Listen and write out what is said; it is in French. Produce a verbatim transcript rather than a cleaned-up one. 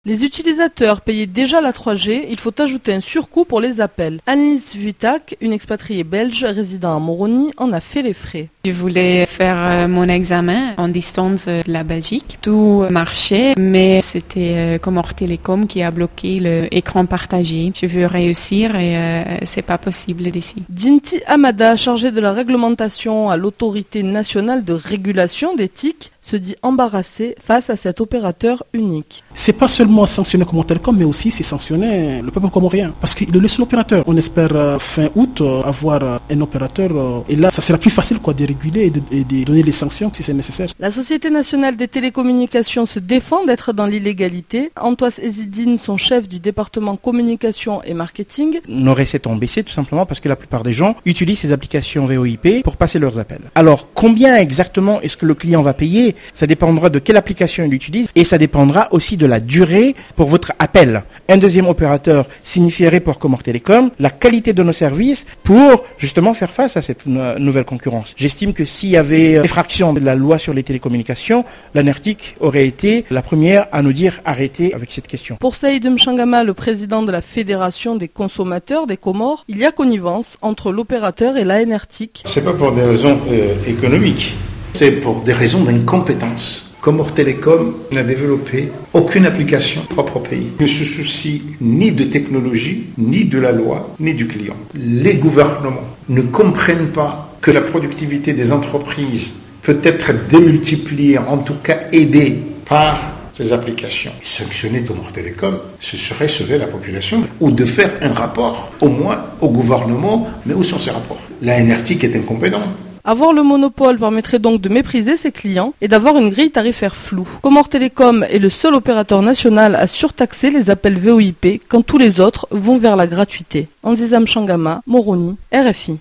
Les utilisateurs payaient déjà la trois G, il faut ajouter un surcoût pour les appels. Annelise Vuitac, une expatriée belge résidant à Moroni, en a fait les frais. Je voulais faire mon examen en distance de la Belgique. Tout marchait, mais c'était Comores Telecom qui a bloqué l'écran partagé. Je veux réussir et euh, c'est pas possible d'ici. Dinti Amada, chargée de la réglementation à l'autorité nationale de régulation des T I C, se dit embarrassée face à cet opérateur unique. C'est pas seulement sanctionner Comores Telecom, mais aussi c'est sanctionner le peuple comorien. Parce qu'il est le seul opérateur. On espère euh, fin août euh, avoir euh, un opérateur. Euh, et là, ça sera plus facile quoi, de réguler et de, et de donner les sanctions si c'est nécessaire. La Société nationale des télécommunications se défend d'être dans l'illégalité. Antoine Ezidine, son chef du département communication et marketing. Nos recettes ont baissé tout simplement parce que la plupart des gens utilisent ces applications V O I P pour passer leurs appels. Alors, combien exactement est-ce que le client va payer ? Ça dépendra de quelle application il utilise et ça dépendra aussi de la durée pour votre appel. Un deuxième opérateur signifierait pour Comores Telecom la qualité de nos services pour justement faire face à cette nouvelle concurrence. J'estime que s'il y avait infraction de la loi sur les télécommunications, l'ANERTIC aurait été la première à nous dire arrêtez avec cette question. Pour Saïd Mchangama, le président de la Fédération des consommateurs des Comores, il y a connivence entre l'opérateur et l'ANERTIC. C'est pas pour des raisons euh, économiques. C'est pour des raisons d'incompétence. Comores Telecom n'a développé aucune application propre au pays. Il ne se soucie ni de technologie, ni de la loi, ni du client. Les gouvernements ne comprennent pas que la productivité des entreprises peut être démultipliée, en tout cas aidée par ces applications. Sanctionner Comores Telecom, ce serait sauver la population ou de faire un rapport, au moins au gouvernement, mais où sont ces rapports? La ANERTIC est incompétente. Avoir le monopole permettrait donc de mépriser ses clients et d'avoir une grille tarifaire floue. Comores Telecom est le seul opérateur national à surtaxer les appels V O I P quand tous les autres vont vers la gratuité. Anziza Mchangama, Moroni, R F I.